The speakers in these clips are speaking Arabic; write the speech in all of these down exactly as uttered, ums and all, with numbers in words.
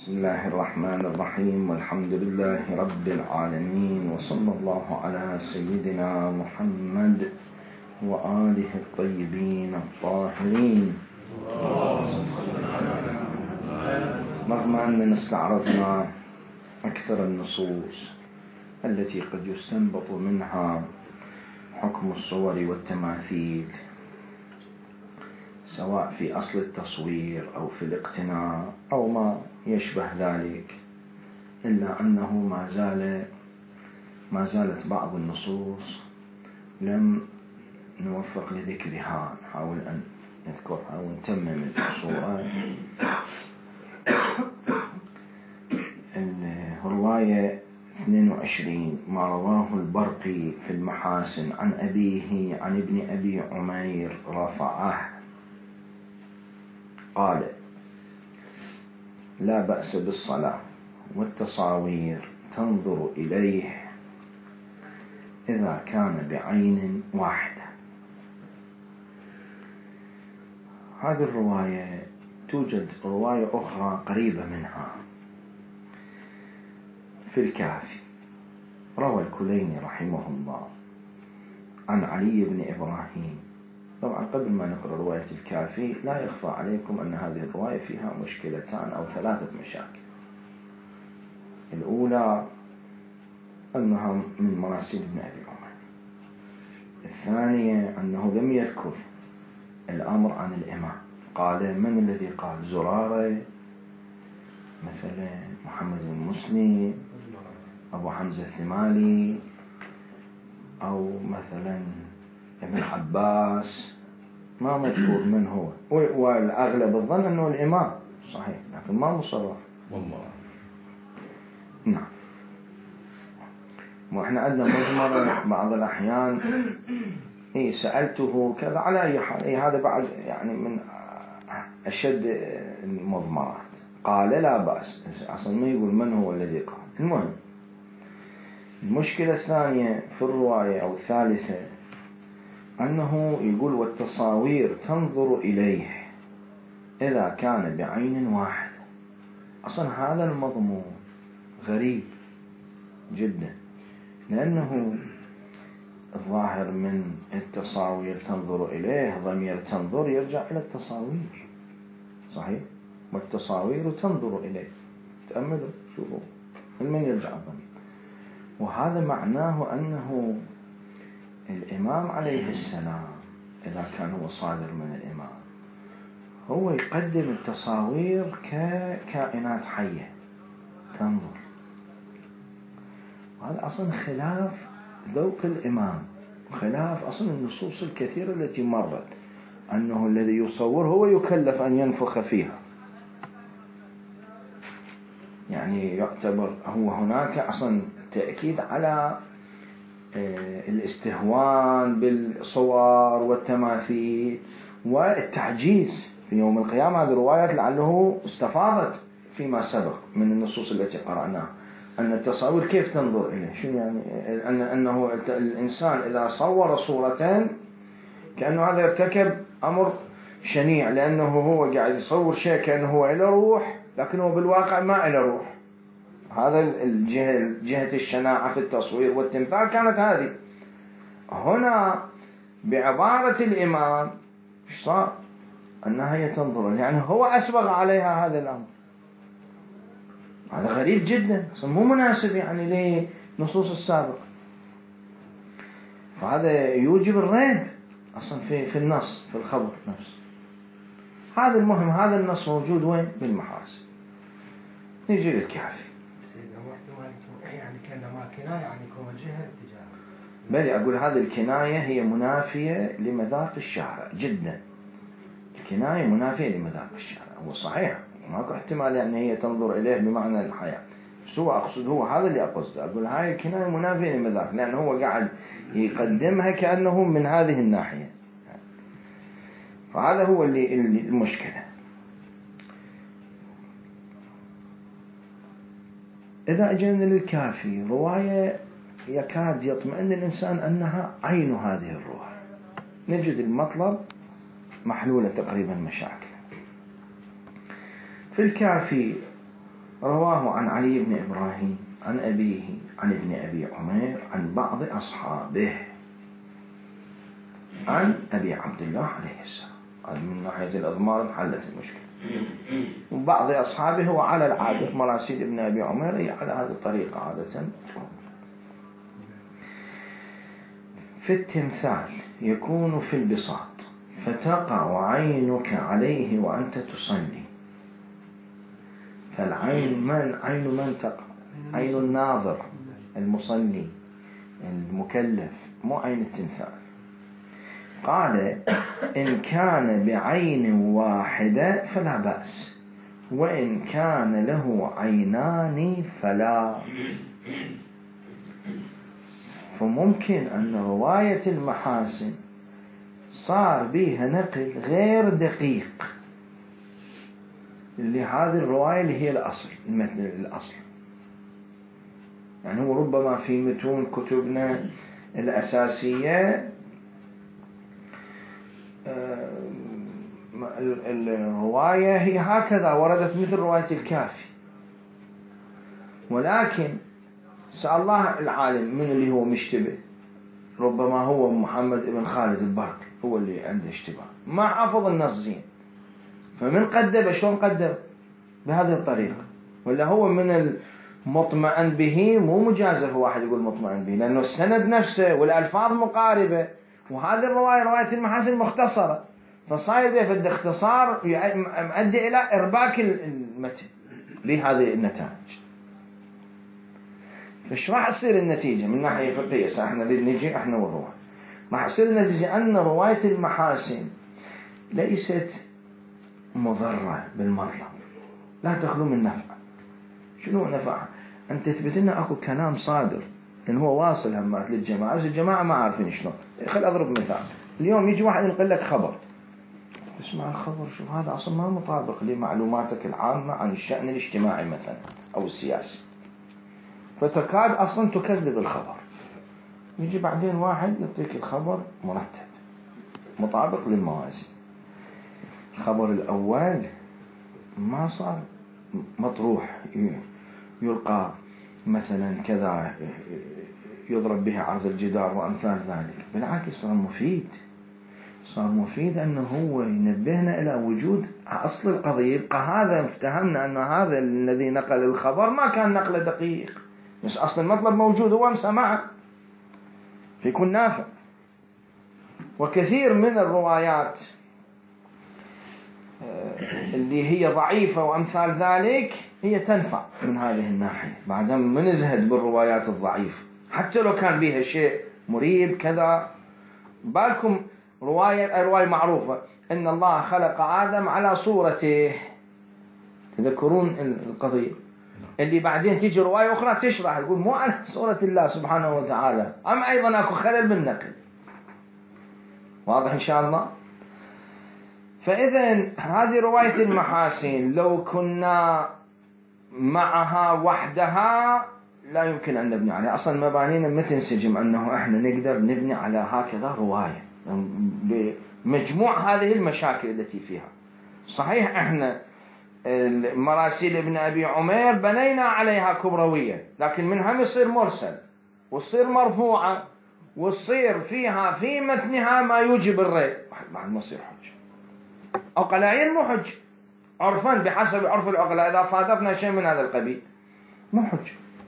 بسم الله الرحمن الرحيم، والحمد لله رب العالمين، وصلى الله على سيدنا محمد وآله الطيبين الطاهرين. رغم أننا استعرضنا أكثر النصوص التي قد يستنبط منها حكم الصور والتماثيل سواء في أصل التصوير أو في الاقتناء أو ما يشبه ذلك، إلا أنه ما زال ما زالت بعض النصوص لم نوفق لذكرها. نحاول أن نذكرها ونتمم الصورة. الرواية اثنين وعشرين ما رواه البرقي في المحاسن عن أبيه عن ابن أبي عمير رفعه قال: لا بأس بالصلاة والتصاوير تنظر إليه إذا كان بعين واحدة. هذه الرواية توجد رواية أخرى قريبة منها في الكافي. روى الكليني رحمه الله عن علي بن إبراهيم. طبعا قبل ما نقرأ رواية الكافي لا يخفى عليكم أن هذه الرواية فيها مشكلتان أو ثلاثة مشاكل. الأولى أنها من مراسيل ابن أبي عمر. الثانية أنه لم يذكر الأمر عن الإمام. قال: من الذي قال؟ زرارة مثلا، محمد بن مسلم، أبو حمزة الثمالي، أو مثلا ابن عباس، ما مذكور من هو. والأغلب الظن أنه الإمام صحيح، لكن ما مصرح والله. نعم. وإحنا عندنا مجمرة بعض الأحيان إيه سألته كذا على أي حال. إيه هذا بعد يعني من أشد المضمرات. قال: لا بأس. أصلا ما يقول من هو الذي قال. المهم، المشكلة الثانية في الرواية أو الثالثة أنه يقول: والتصاوير تنظر إليه إذا كان بعين واحدة. أصلا هذا المضمون غريب جدا، لأنه الظاهر من التصاوير تنظر إليه ضمير تنظر يرجع إلى التصاوير، صحيح؟ والتصاوير تنظر إليه. تأملوا شوفوا من يرجع الضمير. وهذا معناه أنه الإمام عليه السلام إذا كان هو صادر من الإمام هو يقدم التصاوير ككائنات حية تنظر. وهذا أصلا خلاف ذوق الإمام، خلاف أصلا النصوص الكثيرة التي مرت أنه الذي يصور هو يكلف أن ينفخ فيها. يعني يعتبر هو هناك أصلا تأكيد على الاستهوان بالصور والتماثيل والتعجيز في يوم القيامة. هذه الروايات لعله استفاضت فيما سبق من النصوص التي قرأناها أن التصاوير كيف تنظر إليه. شو يعني؟ أن أنه الإنسان إذا صور صورة كأنه هذا يرتكب أمر شنيع، لأنه هو قاعد يصور شيء كأنه هو إلى روح، لكنه بالواقع ما إلى روح. هذا الجهة جهة الشناعة في التصوير والتمثال كانت هذه. هنا بعبارة الإمام إيش صار؟ أنها هي تنظر، يعني هو أسبغ عليها هذا الأمر. هذا غريب جدا، أصلا مو مناسب يعني لنصوص السابقة. فهذا يوجب الريب أصلا في في النص في الخبر نفسه. هذا المهم، هذا النص موجود وين؟ بالمحاسن. نيجي للكافي. يعني كأنما كناية يعني كوجهة اتجاه. بل أقول هذه الكناية هي منافية لمذاق الشارع جدا. الكناية منافية لمذاق الشارع. هو صحيح ماكو احتمال يعني هي تنظر إليه بمعنى الحياة، بس هو أقصد هو هذا اللي أقصده. أقول هاي الكناية منافية لمذاق، لأنه هو قاعد يقدمها كأنه من هذه الناحية. فهذا هو اللي المشكلة. إذا أجينا للكافي رواية يكاد يطمئن الإنسان أنها عين هذه الروح، نجد المطلب محلولة تقريبا مشاكل. في الكافي رواه عن علي بن إبراهيم عن أبيه عن ابن أبي عمير عن بعض أصحابه عن أبي عبد الله عليه السلام. من ناحية الأضمار حلت المشكلة. وبعض أصحابه هو على العادة، مراسيل ابن أبي عمير هي على هذه الطريقة عادة تكون. في التمثال يكون في البساط فتقع عينك عليه وأنت تصلي. فالعين من عين من تقع؟ عين الناظر المصلي المكلف، مو عين التمثال. قال إن كان بعين واحدة فلا بأس، وإن كان له عينان فلا. فممكن أن رواية المحاسن صار بها نقل غير دقيق اللي هذه الرواية اللي هي الأصل، المثل الأصل. يعني هو ربما في متون كتبنا الأساسية الرواية هي هكذا وردت مثل رواية الكافي، ولكن سأل الله العالم من اللي هو مشتبه. ربما هو محمد بن خالد البرقي هو اللي عنده اشتباه، ما حافظ النص زين، فمن قدم شلون قدم بهذه الطريقة؟ ولا هو من المطمئن به، مو مجازف واحد يقول مطمئن به، لأنه السند نفسه والألفاظ مقاربة، وهذه الرواية رواية المحاسن مختصرة، فصاير به في الاختصار يؤدي إلى إرباك المتن بهذه النتائج. فش راح تصير النتيجة من ناحية فقهية؟ احنا نجي احنا والرواية راح تصير النتيجة أن رواية المحاسن ليست مضرة بالمرة، لا تخلو من نفع. شنو نفع؟ أن تثبت لنا أكو كلام صادر إن هو واصل همات للجماعة، بس الجماعة ما عارفين شلون. خل أضرب مثال. اليوم يجي واحد ينقل لك خبر، تسمع الخبر شوف هذا أصلا ما مطابق لمعلوماتك العامة عن الشأن الاجتماعي مثلا أو السياسي، فتكاد أصلا تكذب الخبر. يجي بعدين واحد يعطيك الخبر مرتب مطابق للموازين. الخبر الأول ما صار مطروح يلقى مثلا كذا يضرب به عرض الجدار وأمثال ذلك، بالعكس صار مفيد. صار مفيد أنه هو ينبهنا إلى وجود أصل القضية. يبقى هذا افتهمنا أن هذا الذي نقل الخبر ما كان نقله دقيق، بس أصل المطلب موجود هو مسمعه، فيكون نافع. وكثير من الروايات اللي هي ضعيفة وأمثال ذلك هي تنفع من هذه الناحية، بعدما من نزهد بالروايات الضعيفة حتى لو كان بها شيء مريب كذا. بالكم رواية رواية معروفة إن الله خلق آدم على صورته، تذكرون القضية اللي بعدين تيجي رواية أخرى تشرح يقول مو على صورة الله سبحانه وتعالى، أم أيضا أكو خلل بالنقل. واضح إن شاء الله؟ فإذا هذه رواية المحاسن لو كنا معها وحدها لا يمكن أن نبني عليها. أصلا مبانينا ما تنسجم أنه إحنا نقدر نبني على هكذا رواية بمجموع هذه المشاكل التي فيها. صحيح إحنا مراسيل ابن أبي عمير بنينا عليها كبروية، لكن منها يصير مرسل وتصير مرفوعة وتصير فيها في متنها ما يوجب الري، بعد ما يصير حج. عقلاء مو حج عرفا بحسب عرف العقلاء، إذا صادفنا شيء من هذا القبيل مو حج.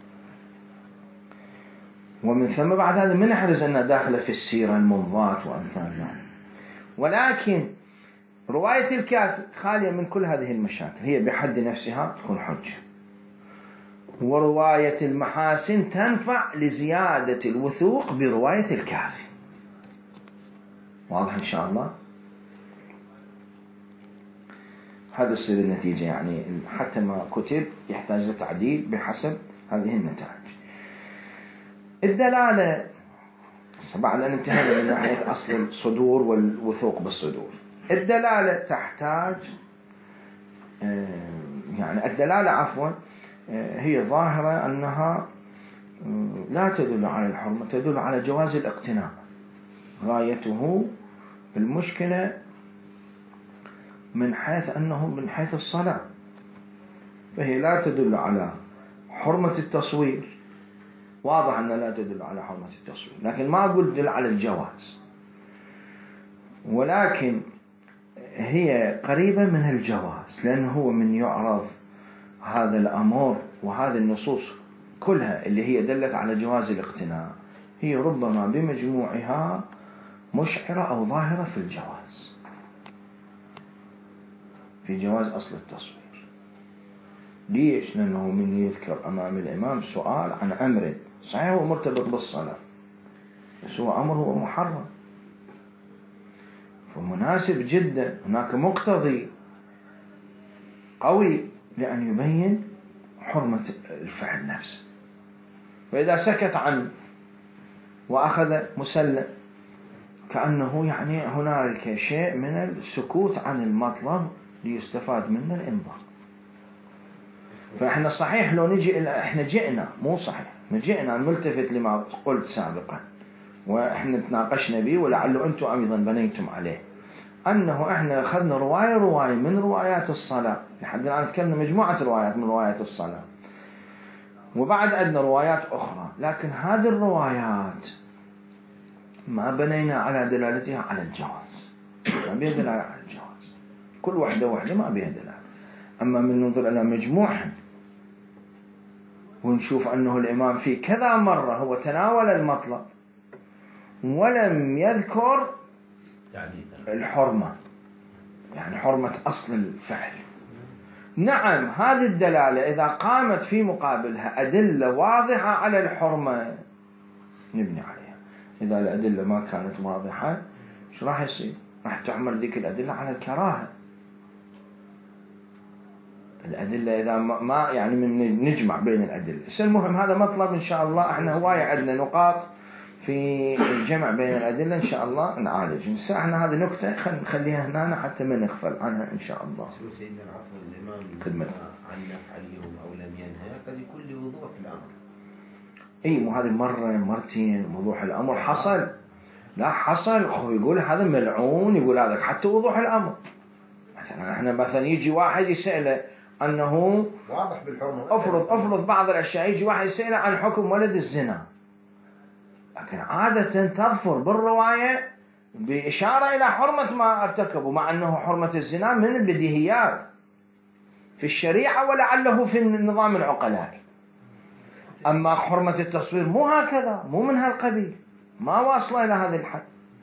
ومن ثم بعد هذا من نحرز أنها داخلة في السيرة المنضات وأمثال ذلك. ولكن رواية الكافي خالية من كل هذه المشاكل، هي بحد نفسها تكون حجة. ورواية المحاسن تنفع لزيادة الوثوق برواية الكافي. واضح إن شاء الله؟ هذا السر النتيجة، يعني حتى ما كتب يحتاج لتعديل بحسب هذه النتائج. الدلالة بعد أن انتهينا من ناحية أصل الصدور والوثوق بالصدور، الدلالة تحتاج يعني الدلالة عفوا هي ظاهرة أنها لا تدل على الحرمة، تدل على جواز الاقتناء. غايته المشكلة من حيث أنه من حيث الصلاة، فهي لا تدل على حرمة التصوير، واضح أنها لا تدل على حرمة التصوير، لكن ما أقول تدل على الجواز، ولكن هي قريبة من الجواز، لأنه هو من يعرض هذا الأمر وهذه النصوص كلها اللي هي دلت على جواز الاقتناء، هي ربما بمجموعها مشعرة أو ظاهرة في الجواز، في جواز أصل التصوير. ليش؟ لأنه من يذكر أمام الإمام سؤال عن أمر صحيح هو مرتبط بالصلاة، بس هو أمر هو محرم، فمناسب جدا، هناك مقتضي قوي لأن يبين حرمة الفعل نفسه. فإذا سكت عنه وأخذ مسلم كأنه يعني هنالك شيء من السكوت عن المطلب ليستفاد منه الإنظار. فإحنا صحيح لو نجي إحنا جئنا مو صحيح نجئنا نلتفت لما قلت سابقا وإحنا تناقشنا به ولعله أنتم أيضا بنيتم عليه، أنه إحنا أخذنا رواية رواية من روايات الصلاة، لحد الآن تكلمنا مجموعة روايات من روايات الصلاة، وبعد عندنا روايات أخرى، لكن هذه الروايات ما بنينا على دلالتها على الجواز، ما بيها دلالة على الجواز، كل واحدة واحدة ما بيها دلالة. أما من ننظر إلى مجموعهم ونشوف أنه الإمام في كذا مرة هو تناول المطلب ولم يذكر الحرمة، يعني حرمة أصل الفعل. نعم هذه الدلالة إذا قامت في مقابلها أدلة واضحة على الحرمة نبني عليها، إذا الأدلة ما كانت واضحة شو راح يصير؟ راح تعمل ذيك الأدلة على الكراهة. الأدلة إذا ما يعني من نجمع بين الأدلة. المهم هذا مطلب إن شاء الله إحنا هواية عندنا نقاط في الجمع بين الأدلة إن شاء الله نعالج. نسا إحنا هذه نكتة خل نخليها هنا حتى ما نغفل عنها إن شاء الله. سيدنا العفو الإمام عنف عليهم أو لم ينهى قد يكون لوضوح الأمر. إيه وهذه مرة مرتين وضوح الأمر حصل، لا حصل يقول هذا ملعون، يقول هذا حتى وضوح الأمر. مثلا إحنا مثلا يجي واحد يسأله أنه واضح بالحرمة، أفرض أفرض بعض الأشياء يجي واحد يسأله عن حكم ولد الزنا، لكن عادة تظفر بالرواية بإشارة إلى حرمة ما ارتكبوا، مع أنه حرمة الزنا من البديهيات في الشريعة ولعله في النظام العقلائي. أما حرمة التصوير مو هكذا، مو من هالقبيل، ما واصل إلى هذا الحد.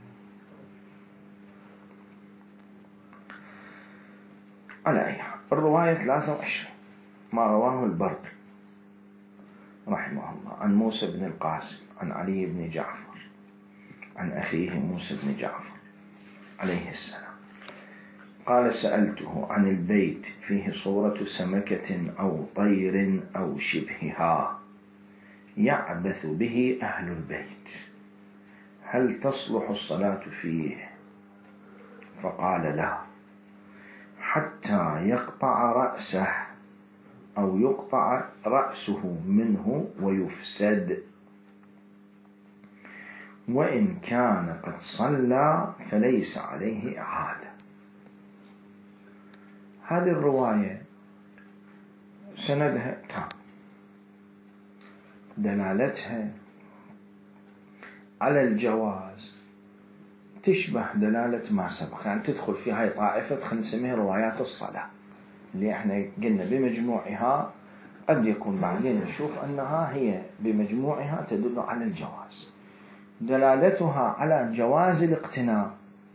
على أي حال الرواية ثلاثة وعشرين ما رواه البرقي رحمه الله عن موسى بن القاسم عن علي بن جعفر عن أخيه موسى بن جعفر عليه السلام قال سألته عن البيت فيه صورة سمكة أو طير أو شبهها يعبث به أهل البيت هل تصلح الصلاة فيه؟ فقال لا، حتى يقطع رأسه أو يقطع رأسه منه ويفسد، وإن كان قد صلى فليس عليه إعادة. هذه الرواية سندها تام، دلالتها على الجواز تشبه دلالة ما سبق، يعني تدخل في هاي طائفة خلينا نسميها روايات الصلاة اللي احنا قلنا بمجموعها قد يكون بعدين نشوف أنها هي بمجموعها تدل على الجواز، دلالتها على جواز الاقتناء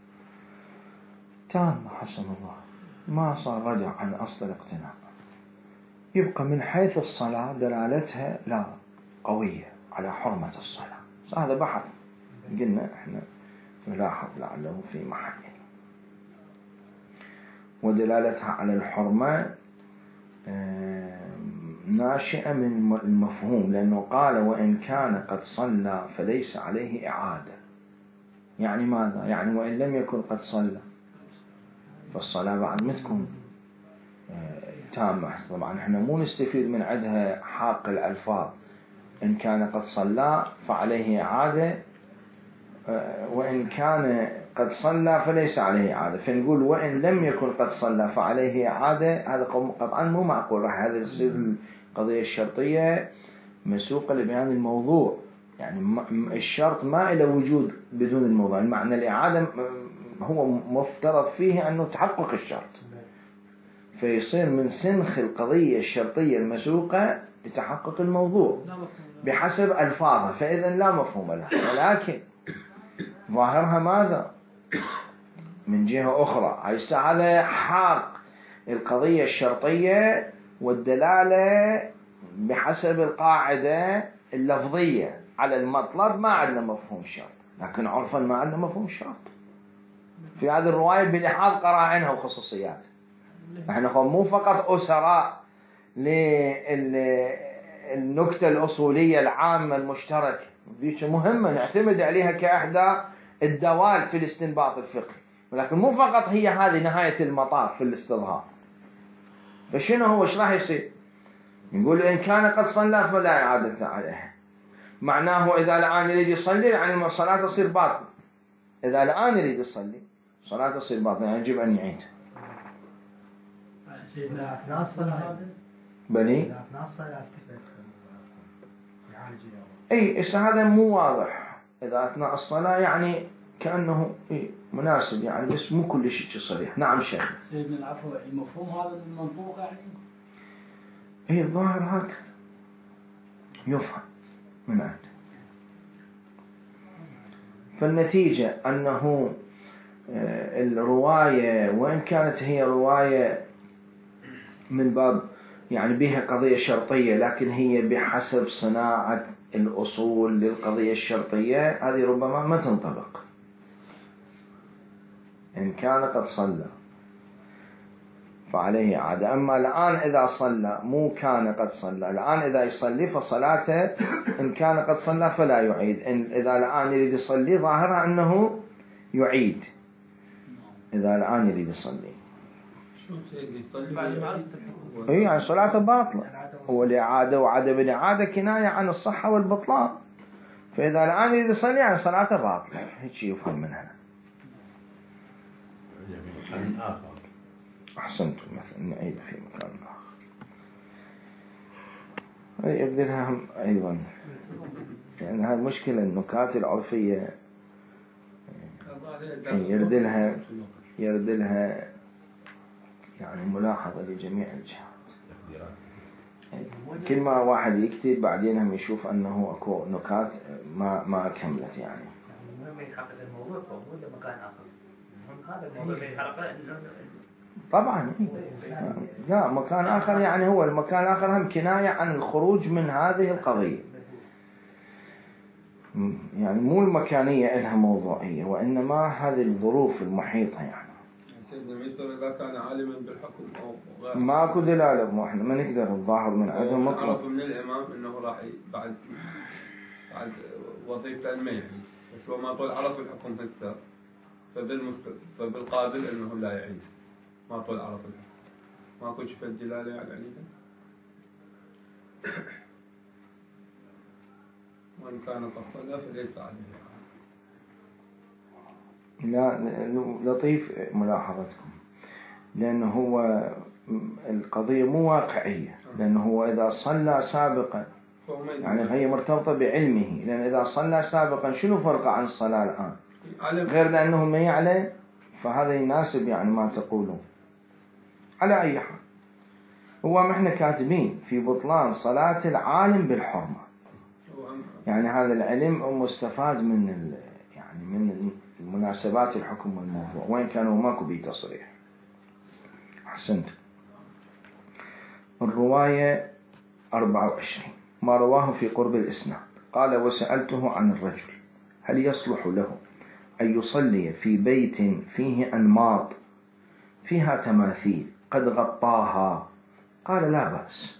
تام حسن الله، ما صار رجع عن أصل الاقتناء، يبقى من حيث الصلاة دلالتها لا قوية على حرمة الصلاة. هذا بحث قلنا احنا نلاحظ لعله في محل. ودلالتها على الحرمة ناشئة من المفهوم، لأنه قال وإن كان قد صلى فليس عليه إعادة، يعني ماذا؟ يعني وإن لم يكن قد صلى فالصلاة بعد ما تكون تامة. طبعا احنا مو نستفيد من عندها حاق الألفاظ، إن كان قد صلى فعليه إعادة، وإن كان قد صلى فليس عليه إعادة، فنقول وإن لم يكن قد صلى فعليه إعادة، هذا قطعا مو معقول. راح هذا يصير القضية الشرطية مسوقة لبيان الموضوع، يعني الشرط ما إلى وجود بدون الموضوع. المعنى الإعادة هو مفترض فيه أنه تحقق الشرط، فيصير من سنخ القضية الشرطية المسوقة لتحقق الموضوع بحسب ألفاظها، فإذا لا مفهوم لها. ولكن ظاهرها ماذا؟ من جهة أخرى هذا حاق القضية الشرطية والدلالة بحسب القاعدة اللفظية على المطلب. ما عندنا مفهوم شرط، لكن عرفا ما عندنا مفهوم شرط في هذه الرواية بلحاظ قرائنها وخصوصيات. احنا مو فقط أسراء للنكتة الأصولية العامة المشتركة، ذيك مهمة نعتمد عليها كأحدى الدوال في الاستنباط الفقهي، ولكن مو فقط هي هذه نهاية المطاف في الاستظهار. فشنو هو ايش راح يصير؟ نقول إن كان قد صلى فلا إعادة عليه، معناه إذا الآن يريد يصلي يعني الصلاة تصير باطلة. إذا الآن يريد يصلي الصلاة تصير باطلة، يعني يجب أن يعيد. سيدنا أثناء الصلاة بني أثناء الصلاة أي إيش هذا مو واضح. إذا أثناء الصلاة يعني كأنه إيه مناسب يعني، بس مو كل شيء صريح. نعم شيخ. سيدنا العفو، المفهوم هذا المنطوق يعني إيه الظاهر هكذا يفهم من عنده. فالنتيجة أنه الرواية وإن كانت هي رواية من باب يعني بها قضية شرطية، لكن هي بحسب صناعة الأصول للقضية الشرطية، هذه ربما ما تنطبق. إن كان قد صلى فعليه إعادة. أما الآن إذا صلى مو كان قد صلى، الآن إذا يصلي فصلاته إن كان قد صلى فلا يعيد. إن إذا الآن يريد يصلي ظاهرها أنه يعيد. إذا الآن يريد يصلي إيه يعني صلاته باطلة، والإعادة وعدم الإعادة كناية عن الصحة والبطلان. فإذا الآن يريد يصلي يعني صلاته باطلة، هيك شيء يفهم منها. مكان آخر. أحسنتم، مثلا نعيد في مكان آخر. هذه يبدلها أيضا يعني هذه المشكلة، النكات العرفية يردلها يردلها يعني ملاحظة لجميع الجهات. كل ما واحد يكتب بعدين هم يشوف أنه أكو نكات ما ما كملت يعني. المهم يحقق الموضوع فوق مكان آخر. هذا الموضوع يحقق طبعا. لا مكان آخر يعني هو المكان الآخر هم كناية عن الخروج من هذه القضية، يعني مو المكانية إلها موضوعية، وإنما هذه الظروف المحيطة. يعني سيدنا ميسر إذا كان عالما بالحكم أو غير ماكو دلالة، مو إحنا ما نقدر الظاهر من عندهم مطلق. عرفوا من الإمام إنه راح بعد بعد وظيفة الميعي، بس لو ما طول عرف الحكم هسه فبالمستقبل فبالقابل إنه لا يعيد. ما طول عرف الحكم ماكو شفت دلالة يعني عليها. وإن كان قد صلى فليس عليه. لا لطيف ملاحظتكم، لأنه هو القضية مو واقعية، لأنه هو إذا صلى سابقا يعني هي مرتبطة بعلمه، لأن إذا صلى سابقا شنو فرق عن الصلاة الآن؟ غير لأنه ما يعلم، فهذا يناسب يعني ما تقولون. على أي حال هو ما احنا كاتبين في بطلان صلاة العالم بالحرمة، يعني هذا العلم مستفاد من يعني من مناسبات الحكم والموضوع، وين كانوا ماكو بيه تصريح. أحسنت. الرواية أربعة وعشرين ما رواه في قرب الإسناد. قال وسألته عن الرجل هل يصلح له أن يصلي في بيت فيه أنماط فيها تماثيل قد غطاها؟ قال لا بأس.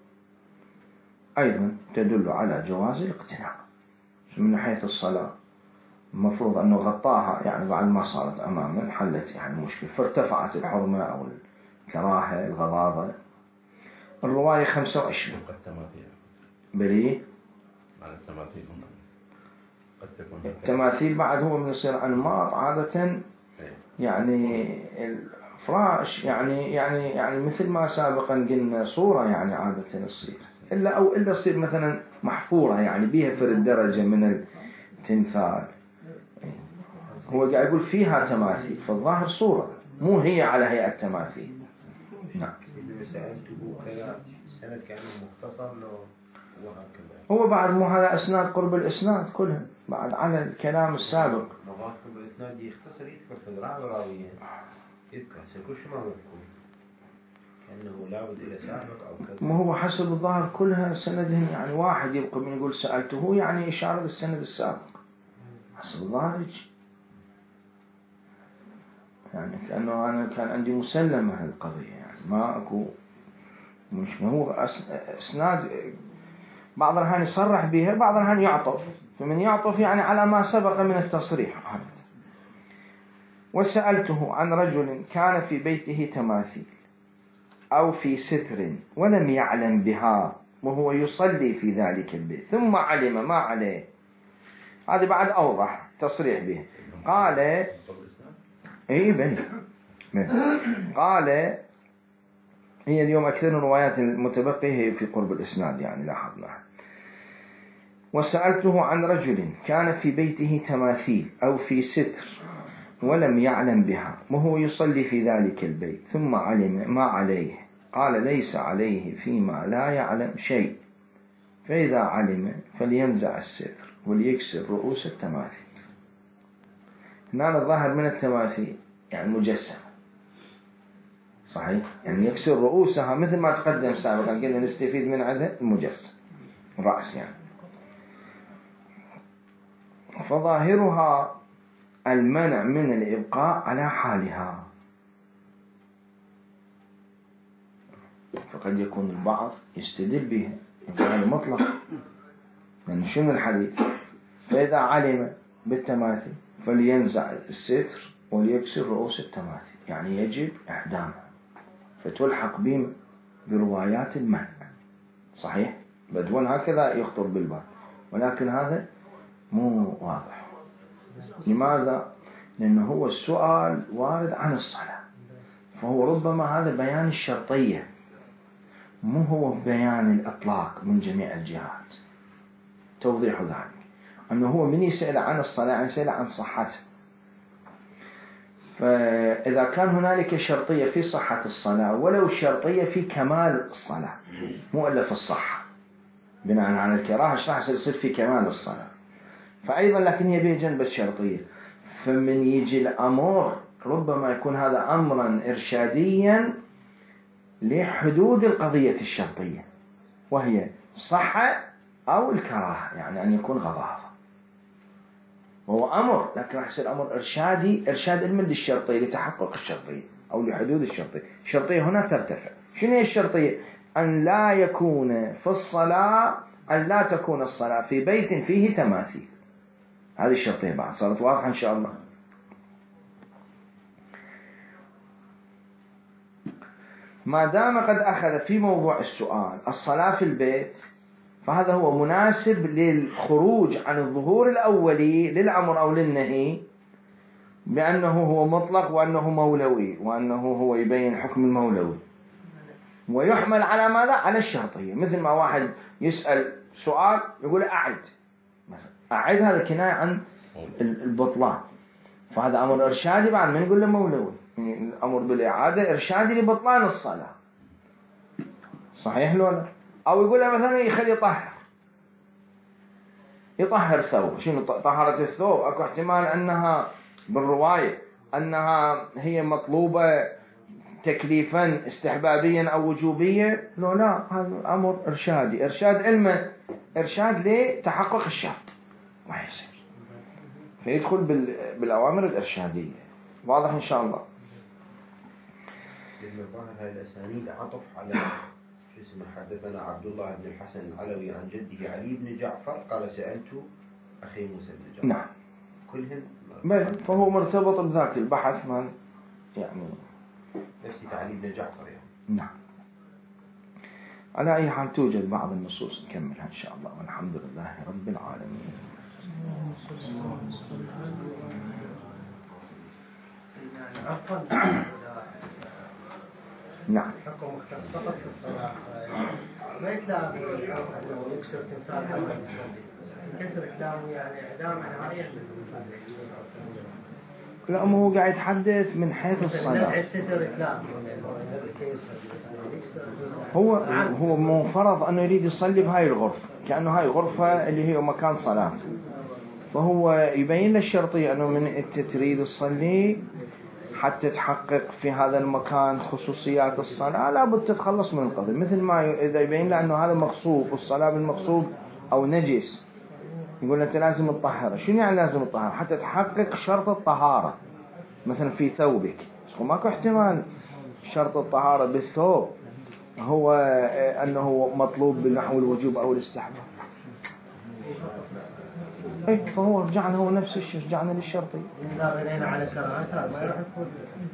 أيضا تدل على جواز الاقتناع من حيث الصلاة، المفروض أنه غطاها يعني بعد ما صارت أماما حلت يعني المشكلة، فارتفعت الحرمة أو الكراهة الغضاضة. الرواية خمسة وعشرين بلي التماثيل بعد هو من يصير أنماط عادة، يعني الفراش يعني يعني يعني مثل ما سابقا قلنا صورة يعني عادة تصير، إلا أو إلا تصير مثلا محفورة يعني بيها فرد درجة من التمثال. هو قاعد يقول فيها تماثيل، فالظاهر صورة مو هي على هيئة تماثيل. نعم. إذا سألته كذا السند كأنه مختصر له وهكذا. هو بعد مو هذا أسناد قرب الإسناد كلها بعد على الكلام السابق. مرات قرب الإسناد يختصر يذكر في الراوي راويين يذكر سيكون شو ما مذكور كأنه لابد إلى سابق أو كذا. ما هو حسب الظاهر كلها سندهم يعني واحد يبقى من يقول سألته يعني إشارة للسند السابق حسب الظاهر. يعني كأنه أنا كان عندي مسلمة هالقضية يعني ما أكو مش ما هو أسناد بعض الأحيان يصرح بها بعض الأحيان يعطف، فمن يعطف يعني على ما سبق من التصريح. وسألته عن رجل كان في بيته تماثيل أو في ستر ولم يعلم بها وهو يصلي في ذلك البيت ثم علم ما عليه. هذا بعد أوضح تصريح به. قال اي بني قال هي اليوم أكثر الروايات المتبقية في قرب الإسناد يعني لاحظنا. وسألته عن رجل كان في بيته تماثيل أو في ستر ولم يعلم بها وهو يصلي في ذلك البيت ثم علم ما عليه. قال ليس عليه فيما لا يعلم شيء، فإذا علم فلينزع الستر وليكسر رؤوس التماثيل. هنا الظاهر من التماثيل يعني مجسم صحيح، يعني يكسر رؤوسها مثل ما تقدم سابقا قلنا نستفيد من عندها المجسم الرأس يعني. فظاهرها المنع من الإبقاء على حالها، فقد يكون البعض يستدل بها يقول هذا مطلق لأن شنو الحديث فإذا علم بالتماثيل فلينزع الستر وليكسر رؤوس التماثيل، يعني يجب إعدامها فتلحق بهم بروايات المنع صحيح بدون هكذا يخطر بالبال، ولكن هذا مو واضح. لماذا؟ لأنه هو السؤال وارد عن الصلاة، فهو ربما هذا بيان الشرطية مو هو بيان الإطلاق من جميع الجهات. توضيح ذلك أنه هو من يسأل عن الصلاة يسأل عن صحتها، فإذا كان هنالك شرطية في صحة الصلاة ولو شرطية في كمال الصلاة مو إلا في الصحة بناء على الكراهة راح يصير في كمال الصلاة، فأيضا لكن هي به جنب الشرطية. فمن يجي الأمر ربما يكون هذا أمرا إرشاديا لحدود القضية الشرطية وهي صحة أو الكراهة، يعني أن يكون غضاضة وهو أمر لكن راح يصير أمر إرشادي إرشاد علم للشرطية لتحقق الشرطية أو لحدود الشرطية. الشرطية هنا ترتفع. شنو هي الشرطية؟ أن لا يكون في الصلاة أن لا تكون الصلاة في بيت فيه تماثيل. هذه الشرطية بعد صارت واضحة إن شاء الله. ما دام قد أخذ في موضوع السؤال الصلاة في البيت فهذا هو مناسب للخروج عن الظهور الأولي للأمر أو للنهي بأنه هو مطلق وأنه مولوي وأنه هو يبين حكم المولوي، ويحمل على ماذا؟ على الشرطية. مثل ما واحد يسأل سؤال يقول أعد مثلا أعد، هذا كناية عن البطلان، فهذا أمر إرشادي بعد ما نقول له مولوي. الأمر بالإعادة إرشادي لبطلان الصلاة صحيح لولا؟ أو يقول له مثلا يخلي يطهر يطهر ثوب. شنو طهرة الثوب؟ أكو احتمال أنها بالرواية أنها هي مطلوبة تكليفا استحبابيا أو وجوبيا. لا لا، هذا أمر إرشادي، إرشاد علمه إرشاد لتحقق الشرط ما يصير، فيدخل بالأوامر الإرشادية. واضح إن شاء الله. لأن الظاهر هاي الأسانيد عطف على شو اسمه حدثنا عبد الله بن الحسن العلوي عن جده علي بن جعفر قال سألت أخي موسى بن جعفر. نعم كلهم بل فهو مرتبط بذاك البحث من يعني نفس علي بن جعفر يعني. نعم. على أي حال توجد بعض النصوص نكملها إن شاء الله، والحمد لله رب العالمين. يعني عفوا نعم. حكم مختص فقط في الصلاة، ما يتلام أنه يكسر تمثال حمل يصلي، يكسر كلامه يعني إعدام نهائيا. لا، ما هو قاعد يتحدث من حيث الصلاة. هو هو مفرض أنه يريد يصلي بهاي الغرفة، كأنه هاي غرفة اللي هي مكان صلاة، فهو يبين للشرطي أنه من أنت تريد تصلي حتى تحقق في هذا المكان خصوصيات الصلاة لابد تتخلص من القضية، مثل ما إذا يبين له أنه هذا مغصوب والصلاة بالمغصوب أو نجس، يقول أنت لازم تطهره. شنو يعني لازم تطهره؟ حتى تحقق شرط الطهارة، مثلا في ثوبك ماكو احتمال شرط الطهارة بالثوب هو أنه مطلوب بنحو الوجوب أو الاستحباب. إيه، فهو رجعنا هو نفس الشيء، رجعنا للشرطي. إذا بنينا على كراهتها ما راح يكون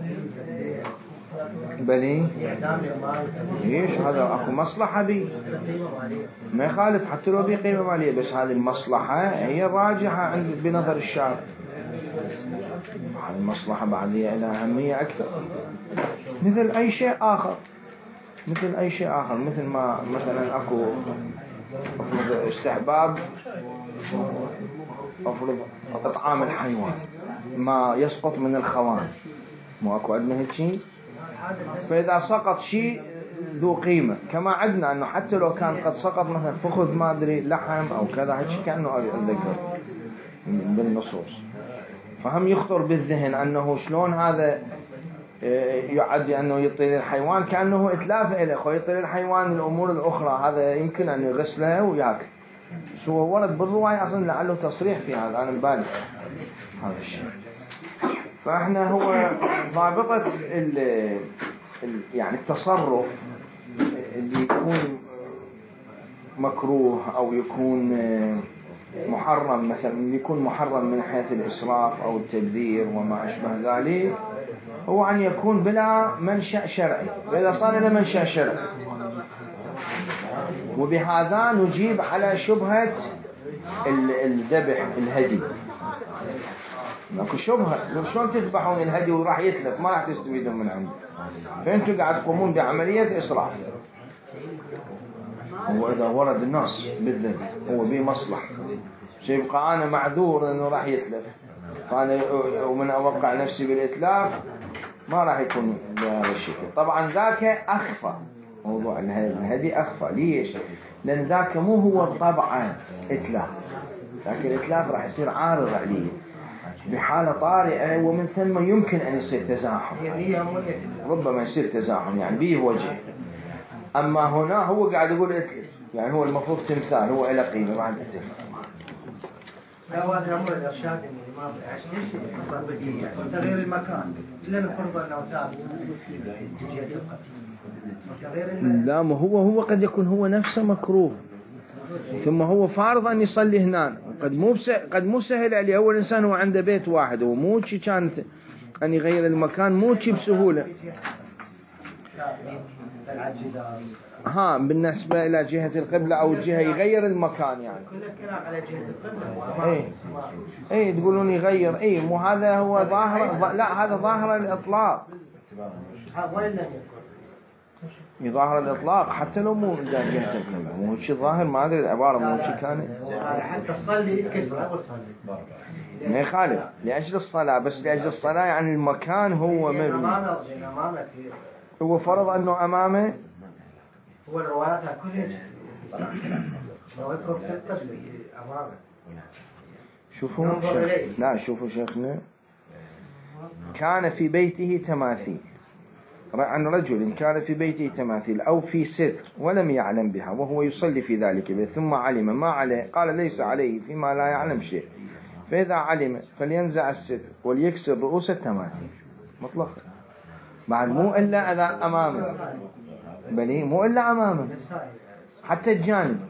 بني ليش؟ هذا أكو مصلحة بي ما يخالف حتى لو بي قيمة مالية، بس هذه المصلحة هي الراجحة عند بنظر الشارع. هذه المصلحة بعد هي لها أهمية أكثر، مثل أي شيء آخر، مثل أي شيء آخر مثل ما مثلا أكو أفرض استحباب، أفرض إطعام الحيوان ما يسقط من الخوان، مو أكو عندنا هيك شيء؟ فإذا سقط شيء ذو قيمة كما عندنا أنه حتى لو كان قد سقط مثلا فخذ ما أدري لحم أو كذا هيك كأنه أذكر بالنصوص، فهم يخطر بالذهن أنه شلون هذا يعد أنه يطيل الحيوان كأنه إتلاف إليه ويطيل الحيوان الأمور الأخرى، هذا يمكن أن يغسله وياكل. شو ورد بالرواية أصلا لعله تصريح في هذا، أنا مبالغ هذا الشيء. فإحنا هو ضابطة ال ال يعني التصرف اللي يكون مكروه أو يكون محرم، مثلا اللي يكون محرم من حيث الإسراف أو التبذير وما أشبه ذلك، هو أن يكون بلا منشأ شرعي، وإذا صار إلى منشأ شرعي وبهذا نجيب على شبهة الذبح الهدي. ماكو شبهة، شلون تذبحون الهدي وراح يتلف ما راح تستفيدون من عنده، فأنتوا قاعد تقومون بعملية إسراف. هو إذا ورد النص بالذبح هو بمصلحة، سيبقى أنا معذور أنه راح يتلف، فأنا ومن أوقع نفسي بالإتلاف ما راح يكون بهذا الشكل. طبعا ذاك أخفى، موضوع الهدي أخفى. ليش؟ لأن ذاك مو هو طبعا إتلاف، لكن الإتلاف راح يصير عارض عليه بحالة طارئة، ومن ثم يمكن أن يصير تزاحم، ربما يصير تزاحم يعني بيه وجه. أما هنا هو قاعد يقول إتلف، يعني هو المفروض تمثال، هو إلى قيمة بعد إتلف. لا، هذا أمر الإرشاد اللي ما بعيش ليش يتصل بالجزء تغيير المكان إلا نفرض أنه ثابت جهة القتل. لا، ما هو هو قد يكون هو نفسه مكروه، ثم هو فارض أن يصلي هنا، قد مو قد مو سهل عليه. أول إنسان هو عنده بيت واحد ومو شيء كانت أن يغير المكان مو شيء بسهولة. ها بالنسبة إلى جهة القبلة أو جهة يغير المكان يعني. كل الكلام على جهة القبلة. إيه إيه تقولون يغير، إيه مو هذا هو ظاهر، لا هذا ظاهر الإطلاق. وين لم يكن؟ ظاهر الإطلاق حتى لو مو جهة القبلة، مو شيء ظاهر، ما أدري العبارة مو شيء كان. حتى تصلي كسر أو تصلي. ما يخالف لأجل الصلاة، بس لأجل الصلاة يعني المكان هو مبني. هو فرض أنه أمامه. هو الروايات كلها لو يترك في القبل أمامه. شوفوا شيخ، لا شوفوا شيخنا، كان في بيته تماثيل، عن رجل كان في بيته تماثيل أو في ستر ولم يعلم بها وهو يصلي في ذلك، ثم علم ما عليه، قال ليس عليه فيما لا يعلم شيء، فإذا علم فلينزع الستر وليكسر رؤوس التماثيل مطلقا. بعد مو إلا إذا أمامه، بني مو إلا أمامه حتى الجانب.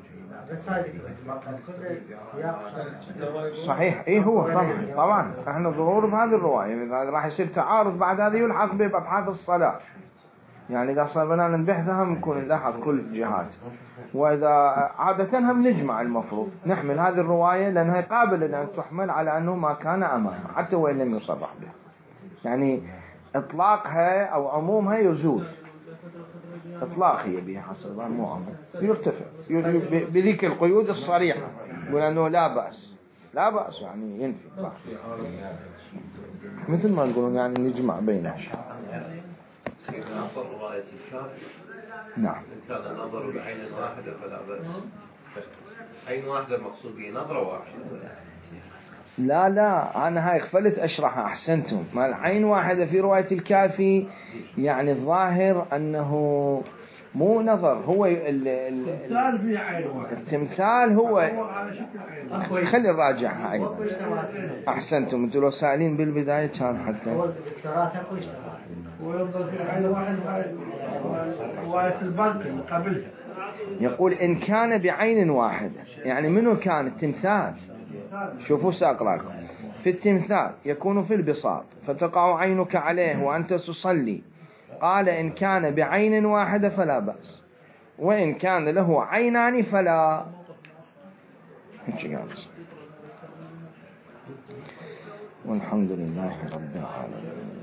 صحيح، إيه هو طبعا طبعا احنا ظهور بهذه الرواية، يعني راح يصير تعارض بعد هذا يلحق بأبحاث الصلاة، يعني إذا صار لنا بحثها هم نكون نلاحظ كل الجهات. وإذا عادة هم نجمع المفروض نحمل هذه الرواية لأنها قابلة لأن تحمل على أنه ما كان أمامه حتى وإن لم يصرح بها، يعني إطلاقها أو عمومها يزول، إطلاق هي بها حسب مو عموم، يرتفع بذيك القيود الصريحة، يقول أنه لا بأس لا بأس يعني ينفي بعض. مثل ما نقولون يعني نجمع بينهم. نظر رواية الكافي. نعم. إن كان النظر بعين واحدة فلا بأس. عين واحدة المقصود به نظرة واحدة. لا لا أنا هاي اغفلت أشرحها. أحسنتم. ما العين واحدة في رواية الكافي يعني الظاهر أنه مو نظر، هو ال ال التمثال هو. خلي نراجعها أيضا. أحسنتم. أنتم لو سائلين بالبداية كان حتى رواية البنك قبلها يقول إن كان بعين واحدة، يعني منه كان التمثال. شوفوا سأقرأ لكم. في التمثال يكون في البساط فتقع عينك عليه وأنت تصلي، قال إن كان بعين واحدة فلا بأس، وإن كان له عينان فلا. والحمد لله رب العالمين.